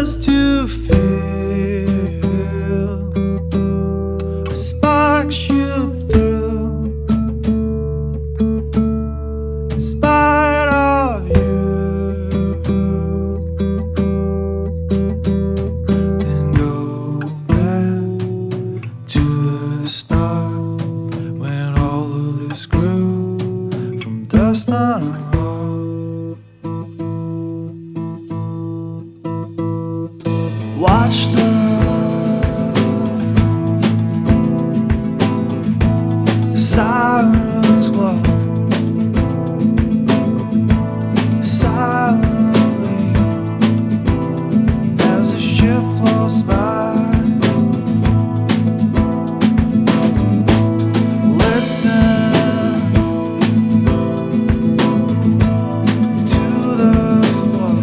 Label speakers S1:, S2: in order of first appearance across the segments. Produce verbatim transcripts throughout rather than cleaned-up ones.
S1: Just to feel a spark shoot through, in spite of you, and go back to the start when all of this grew from dust on a road. Watch the sirens glow silently as the ship flows by. Listen to the flow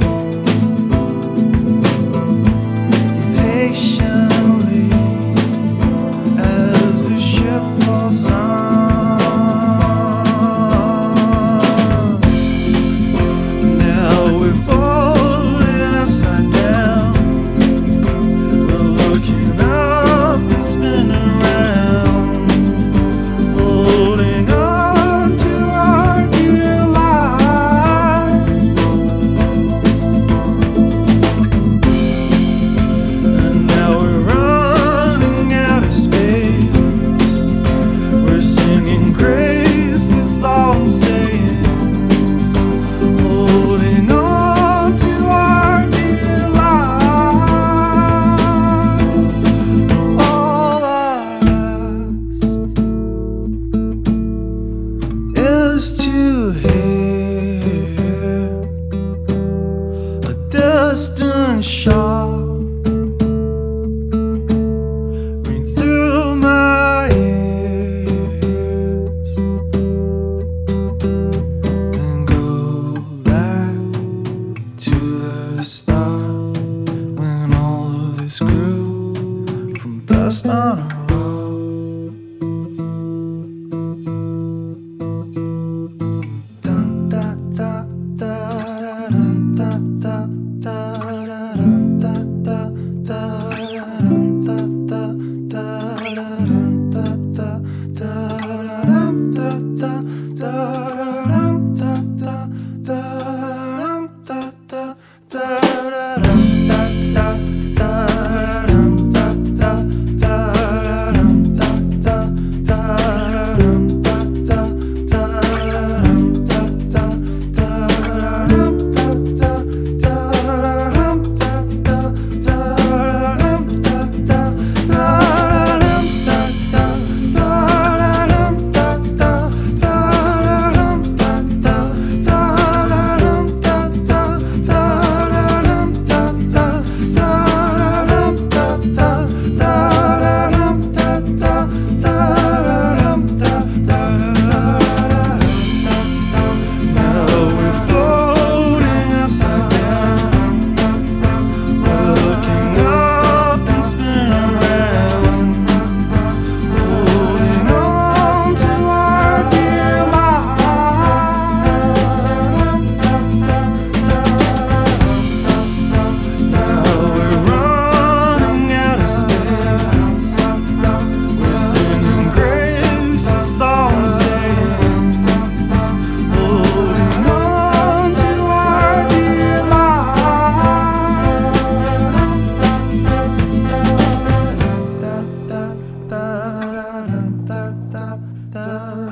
S1: patiently as the ship flows on. Now we're floating upside down, we're looking up and spinning around, holding on to our dear lives. And now we're running out of space, we're singing grace, that's all I'm saying, holding on to our dear lives. All I ask is to hear a distant shout ring through my ears, and go back to the start when all of this grew from dust on a road. Dun, da, da, da, da, dun, da, da, da, da, dun, da, da, da, dun, da, da, da, dun, da, da, da, dun, da, da, da, dun, da, da, da, dun, da, da, da, dun, da, da, da, dun, da, da, da, dun, da, da, da, dun, da, da, da, dun, da, da, da, dun, da, da. Da